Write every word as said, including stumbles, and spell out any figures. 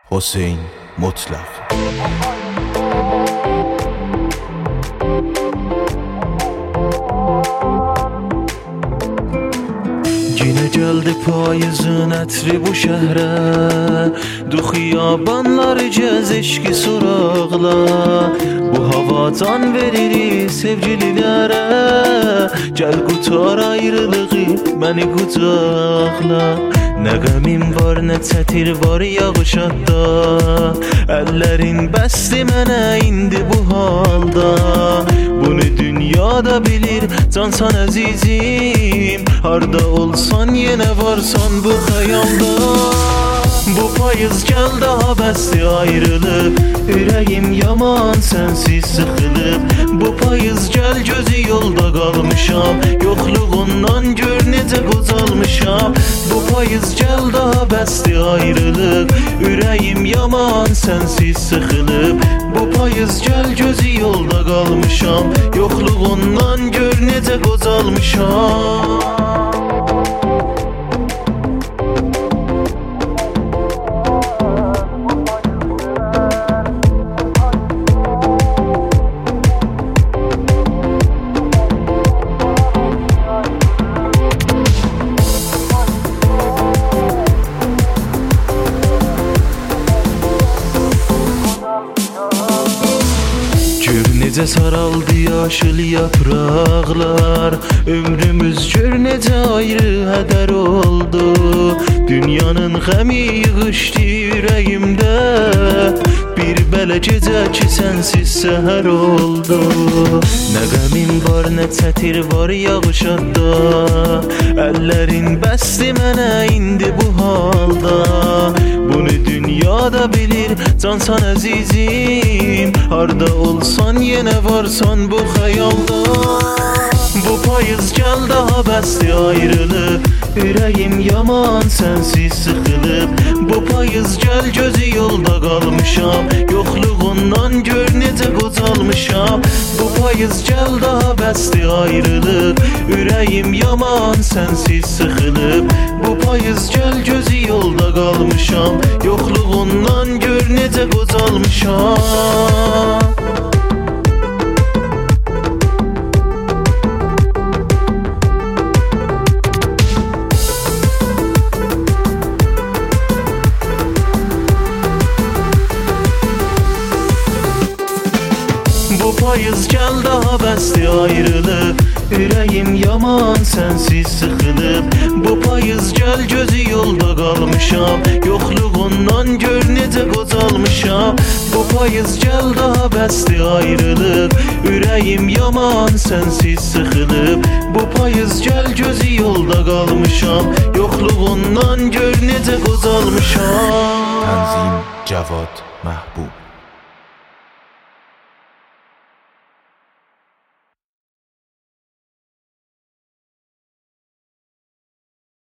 Hüseyn Mutlaq. Yine geldi payızın ətri bu şəhərə, du xiyabanları gəz eşqi soraqla. Bu hava can verir sevgililərə, gəl qutar ayrılığı məni qucaqla. Nə qəmim var, nə çətir var yağış hatta, əllərin bəsdi mənə indi bu halda. Bunu dünyada bilir cansan əzizim, harda olsan yenə varsan bu xəyalda. Bu payız gəl daha bəsdi ayrılıb, ürəyim yaman sənsiz sıxılıb. Bu payız gəl gözü yolda qalmışam, yoxluğundan gör necə qocalmışam. Bu payız gəl daha bəsdi ayrılıb, ürəyim yaman sənsiz sıxılıb. Bu payız gəl gözü yolda qalmışam, yoxluğundan gör necə qocalmışam. Necə saraldı yaşıl yapraqlar, ömrümüz gör necə ayrı hədər oldu. Dünyanın qəmi yığışdı ürəyimdə, bir belə gecə ki sənsiz səhər oldu. Nə qəmim var, nə çətir var yağış hatta, əllərin bəsdi mənə indi bu halda. Bunu dünyada bilir cansan əzizim, harda olsan yenə varsan bu xəyalda. Bu payız gəl daha bəsdi ayrılıb, ürəyim yaman sənsiz sıxılıb. Bu payız gəl gözü yolda qalmışam, yoxluğundan gör necə qocalmışam. Bu payız gəl daha bəsdi ayrılıb, ürəyim yaman sənsiz sıxılıb. Bu payız gəl gözü yolda qalmışam, yoxluğundan gör necə qocalmışam. Bu payız gəl daha bəsdi ayrılıb, ürəyim yaman sənsiz sıxılıb. Bu payız gəl gözü yolda qalmışam, yoxluğundan gör necə qocalmışam. Bu payız gəl daha bəsdi ayrılıb, ürəyim yaman sənsiz sıxılıb. Bu payız gəl gözü yolda qalmışam, yoxluğundan gör necə qocalmışam. Tanzim Cavad Mahbub.